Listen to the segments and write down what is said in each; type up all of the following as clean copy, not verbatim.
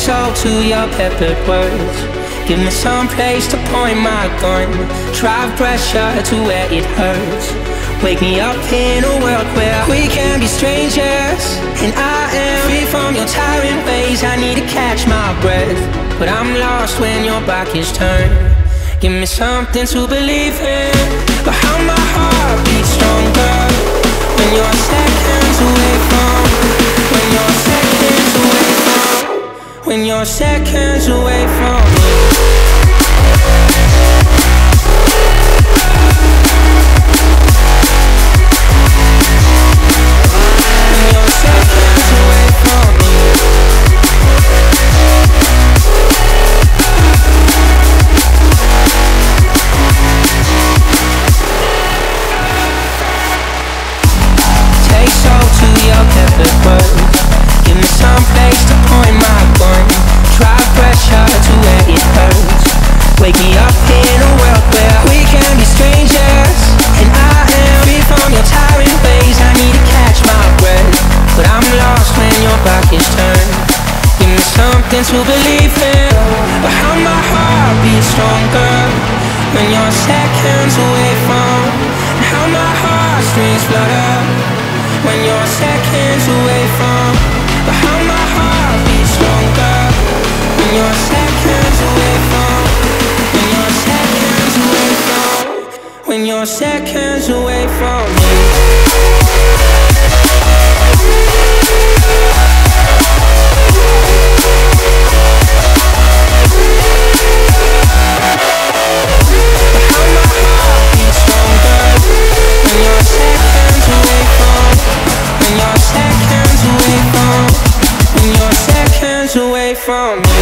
salt to your peppered words. Give me some place to point my gun. Drive pressure to where it hurts. Wake me up in a world where we can be strangers, and I am free from your tiring ways. I need to catch my breath, but I'm lost when your back is turned. Give me something to believe in, but how my heart beats stronger when you're seconds away from, when you're seconds away from, when you're seconds away from me. Give me some place to point my gun. Drive pressure to where it hurts. Wake me up in a world where we can be strangers, and I am free from your tiring ways. I need to catch my breath, but I'm lost when your back is turned. Give me something to believe in, but how my heart beats stronger when you're seconds away from, and how my heartstrings flutter when you're seconds away from, but how my heart beats stronger when you're seconds away from, when you're seconds away from, when you're seconds away from me. Away from me.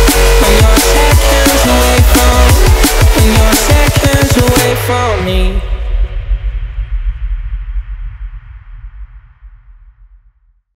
From me.